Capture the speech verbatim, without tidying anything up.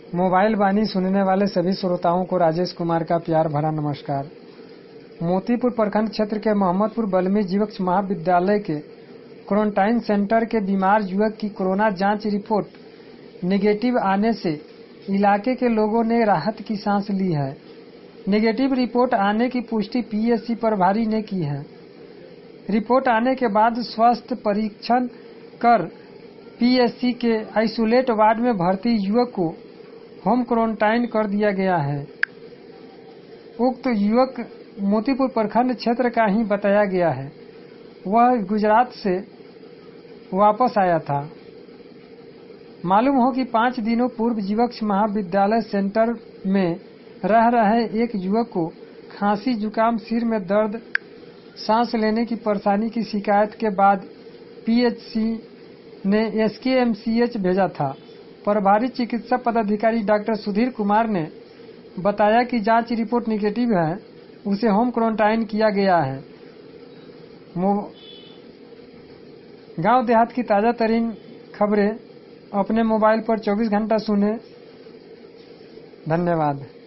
Mobile वाणी सुनने वाले सभी श्रोताओं को राजेश कुमार का प्यार भरा नमस्कार। मोतीपुर प्रखंड क्षेत्र के मोहम्मदपुर बल्मी जीवक महाविद्यालय के क्वारंटाइन सेंटर के बीमार युवक की कोरोना जांच रिपोर्ट नेगेटिव आने से इलाके के लोगों ने राहत की सांस ली है। नेगेटिव रिपोर्ट आने की पुष्टि पीएचसी प्रभारी ने की है। रिपोर्ट आने के बाद स्वास्थ्य परीक्षण कर पीएचसी के आइसोलेट वार्ड में भर्ती युवक को होम क्वारंटाइन कर दिया गया है। उक्त युवक मोतीपुर प्रखंड क्षेत्र का ही बताया गया है। वह गुजरात से वापस आया था। मालूम हो कि पाँच दिनों पूर्व जीवक महाविद्यालय सेंटर में रह रहे एक युवक को खांसी, जुकाम, सिर में दर्द, सांस लेने की परेशानी की शिकायत के बाद पीएचसी ने एसकेएमसीएच भेजा था। प्रभारी चिकित्सा पदाधिकारी डॉक्टर सुधीर कुमार ने बताया कि जांच रिपोर्ट निगेटिव है, उसे होम क्वारंटाइन किया गया है। गांव देहात की ताजा तरीन खबरें अपने मोबाइल पर चौबीस घंटा सुने। धन्यवाद।